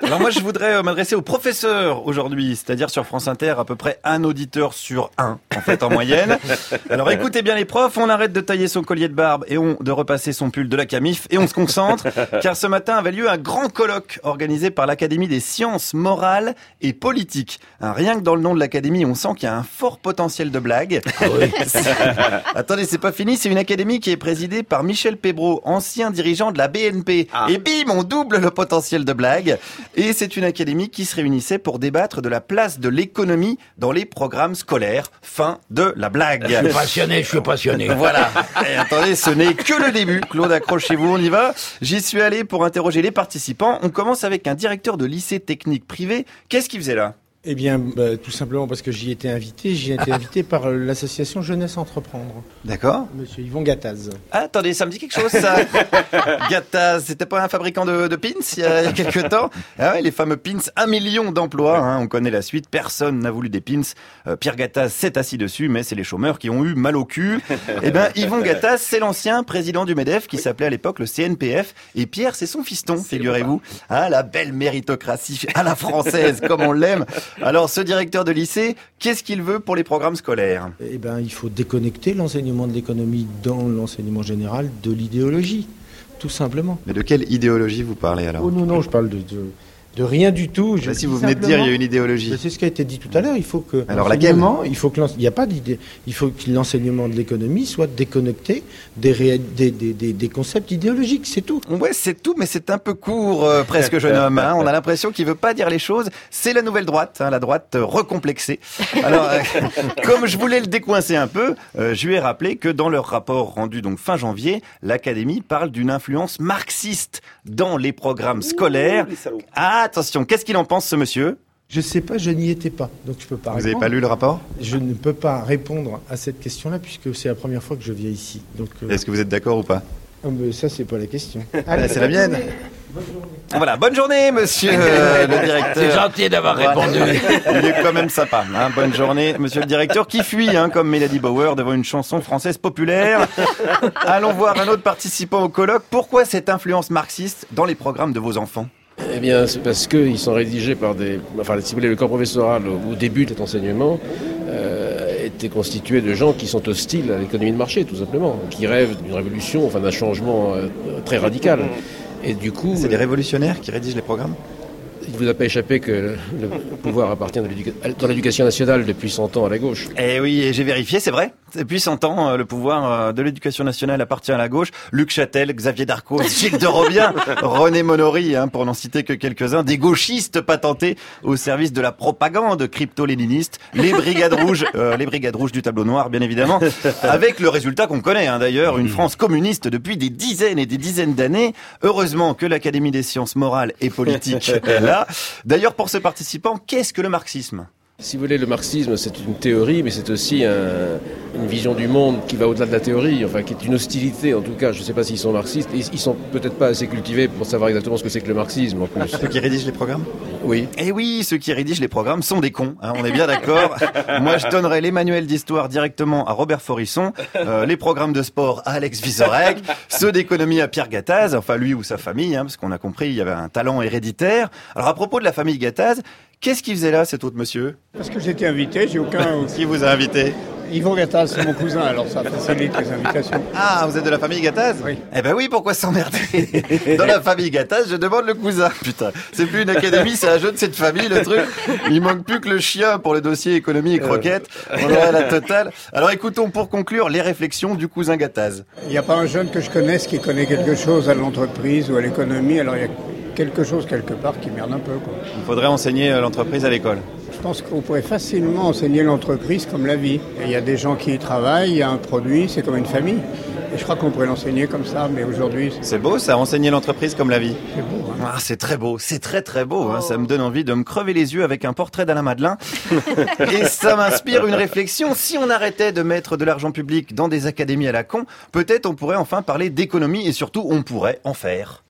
Alors moi, je voudrais m'adresser aux professeurs aujourd'hui, c'est-à-dire sur France Inter, à peu près un auditeur sur un, en fait, en moyenne. Alors écoutez bien les profs, on arrête de tailler son collier de barbe et de repasser son pull de la Camif et on se concentre, car ce matin avait lieu un grand colloque organisé par l'Académie des sciences morales et politiques. Rien que dans le nom de l'Académie, on sent qu'il y a un fort potentiel de blague. Ah oui. Attendez, c'est pas fini, c'est une académie qui est présidée par Michel Pébreau, ancien dirigeant de la BNP. Ah. Et bim, on double le potentiel de blague. Et c'est une académie qui se réunissait pour débattre de la place de l'économie dans les programmes scolaires. Fin de la blague. Je suis passionné. Voilà. Et attendez, ce n'est que le début. Claude, accrochez-vous, on y va. J'y suis allé pour interroger les participants. On commence avec un directeur de lycée technique privé. Qu'est-ce qu'il faisait là ? Eh bien, tout simplement parce que j'y étais invité. J'y ai été invité par l'association Jeunesse Entreprendre. D'accord. Monsieur Yvon Gattaz. Ah, attendez, ça me dit quelque chose, ça. Gattaz, c'était pas un fabricant de pins il y a quelques temps? Ah ouais, les fameux pins, 1 million d'emplois, hein, on connaît la suite. Personne n'a voulu des pins. Pierre Gattaz s'est assis dessus, mais c'est les chômeurs qui ont eu mal au cul. Eh ben, Yvon Gattaz, c'est l'ancien président du MEDEF qui s'appelait à l'époque le CNPF. Et Pierre, c'est son fiston, figurez-vous. Ah, la belle méritocratie à la française, comme on l'aime. Alors, ce directeur de lycée, qu'est-ce qu'il veut pour les programmes scolaires ? Eh ben, il faut déconnecter l'enseignement de l'économie dans l'enseignement général de l'idéologie, tout simplement. Mais de quelle idéologie vous parlez alors ? Oh non, je parle de rien du tout. Si vous venez de dire, il y a une idéologie. C'est ce qui a été dit tout à l'heure. Il faut que alors laquelle ? Il faut que il n'y a pas d'idée. Il faut que l'enseignement de l'économie soit déconnecté des concepts idéologiques. C'est tout. Ouais, c'est tout, mais c'est un peu court, presque jeune homme. Hein. On a l'impression qu'il veut pas dire les choses. C'est la nouvelle droite, hein, la droite recomplexée. Alors, comme je voulais le décoincer un peu, je lui ai rappelé que dans leur rapport rendu donc fin janvier, l'Académie parle d'une influence marxiste dans les programmes scolaires. Ah, attention, qu'est-ce qu'il en pense, ce monsieur ? Je sais pas, je n'y étais pas, donc je peux pas répondre. Vous n'avez pas lu le rapport ? Je ne peux pas répondre à cette question-là puisque c'est la première fois que je viens ici. Donc, est-ce que vous êtes d'accord ou pas ? Mais ça, c'est pas la question. Allez, c'est la mienne. Bonne journée. Voilà, bonne journée, monsieur le directeur. C'est gentil d'avoir répondu. Il est quand même sympa. Hein. Bonne journée, monsieur le directeur, qui fuit, hein, comme Mélanie Bauer, devant une chanson française populaire. Allons voir un autre participant au colloque. Pourquoi cette influence marxiste dans les programmes de vos enfants ? Eh bien, c'est parce qu'ils sont rédigés par si vous voulez, le corps professoral au début de cet enseignement était constitué de gens qui sont hostiles à l'économie de marché, tout simplement, qui rêvent d'une révolution, enfin d'un changement très radical. Et du coup, c'est des révolutionnaires qui rédigent les programmes ? Il ne vous a pas échappé que le pouvoir appartient dans l'éducation nationale depuis 100 ans à la gauche. Eh oui, et j'ai vérifié, c'est vrai. Depuis 100 ans, le pouvoir de l'éducation nationale appartient à la gauche. Luc Châtel, Xavier Darcos, Gilles de Robien, René Monory, hein, pour n'en citer que quelques-uns, des gauchistes patentés au service de la propagande crypto-léniniste, les brigades rouges du tableau noir, bien évidemment, avec le résultat qu'on connaît, hein, d'ailleurs, une France communiste depuis des dizaines et des dizaines d'années. Heureusement que l'Académie des sciences morales et politiques est là. D'ailleurs, pour ces participants, qu'est-ce que le marxisme ? Si vous voulez, le marxisme, c'est une théorie, mais c'est aussi une vision du monde qui va au-delà de la théorie, enfin, qui est une hostilité, en tout cas. Je ne sais pas s'ils sont marxistes. Ils sont peut-être pas assez cultivés pour savoir exactement ce que c'est que le marxisme, en plus. Ceux qui rédigent les programmes ? Oui. Eh oui, ceux qui rédigent les programmes sont des cons, hein, on est bien d'accord. Moi, je donnerais les manuels d'histoire directement à Robert Forisson, les programmes de sport à Alex Vizorek, ceux d'économie à Pierre Gattaz, enfin lui ou sa famille, hein, parce qu'on a compris, il y avait un talent héréditaire. Alors, à propos de la famille Gattaz, qu'est-ce qu'il faisait là, cet autre monsieur ? Parce que j'étais invité, j'ai aucun... Qui vous a invité ? Yvon Gattaz, c'est mon cousin, alors ça facilite les invitations. Ah, vous êtes de la famille Gattaz ? Oui. Eh ben oui, pourquoi s'emmerder ? Dans la famille Gattaz, je demande le cousin. Putain, c'est plus une académie, c'est un jeu de cette famille, le truc. Il manque plus que le chien pour le dossier économie et croquettes. On aurait la totale. Alors écoutons pour conclure les réflexions du cousin Gattaz. Il n'y a pas un jeune que je connaisse qui connaît quelque chose à l'entreprise ou à l'économie, alors il y a quelque chose quelque part qui merde un peu, quoi. Il faudrait enseigner l'entreprise à l'école. Je pense qu'on pourrait facilement enseigner l'entreprise comme la vie. Et il y a des gens qui y travaillent, il y a un produit, c'est comme une famille. Et je crois qu'on pourrait l'enseigner comme ça, mais aujourd'hui... C'est beau ça, enseigner l'entreprise comme la vie. C'est beau, hein. Ah, c'est très beau, c'est très très beau. Hein. Ça me donne envie de me crever les yeux avec un portrait d'Alain Madelin. Et ça m'inspire une réflexion. Si on arrêtait de mettre de l'argent public dans des académies à la con, peut-être on pourrait enfin parler d'économie et surtout on pourrait en faire.